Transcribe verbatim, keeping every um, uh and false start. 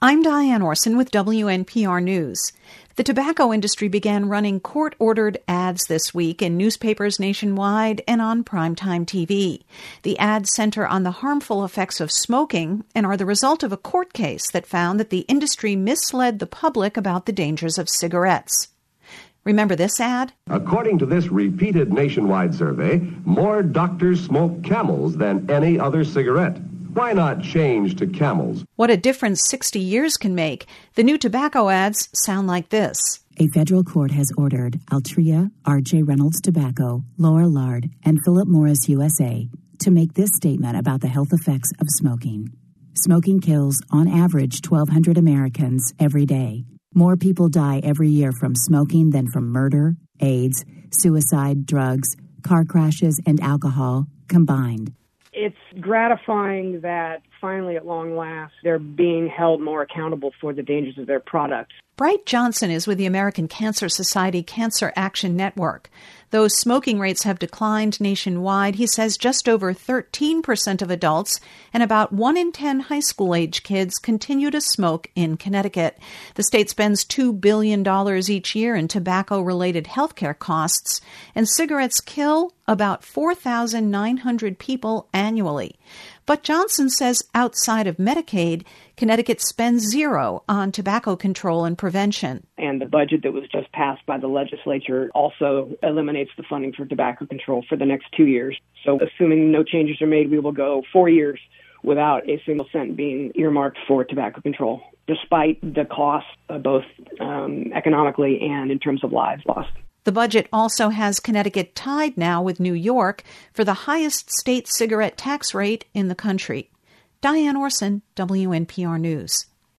I'm Diane Orson with W N P R News. The tobacco industry began running court-ordered ads this week in newspapers nationwide and on primetime T V. The ads center on the harmful effects of smoking and are the result of a court case that found that the industry misled the public about the dangers of cigarettes. Remember this ad? According to this repeated nationwide survey, more doctors smoke Camels than any other cigarette. Why not change to Camels? What a difference sixty years can make. The new tobacco ads sound like this. A federal court has ordered Altria, R J Reynolds Tobacco, Lorillard, and Philip Morris U S A to make this statement about the health effects of smoking. Smoking kills, on average, twelve hundred Americans every day. More people die every year from smoking than from murder, AIDS, suicide, drugs, car crashes, and alcohol combined. It's gratifying that finally, at long last, they're being held more accountable for the dangers of their products. Bright Johnson is with the American Cancer Society Cancer Action Network. Though smoking rates have declined nationwide, he says just over thirteen percent of adults and about one in ten high school-age kids continue to smoke in Connecticut. The state spends two billion dollars each year in tobacco-related health care costs, and cigarettes kill about four thousand nine hundred people annually. But Johnson says outside of Medicaid, Connecticut spends zero on tobacco control and prevention. And the budget that was just passed by the legislature also eliminates the funding for tobacco control for the next two years. So assuming no changes are made, we will go four years without a single cent being earmarked for tobacco control, despite the cost, uh, both um, economically and in terms of lives lost. The budget also has Connecticut tied now with New York for the highest state cigarette tax rate in the country. Diane Orson, W N P R News.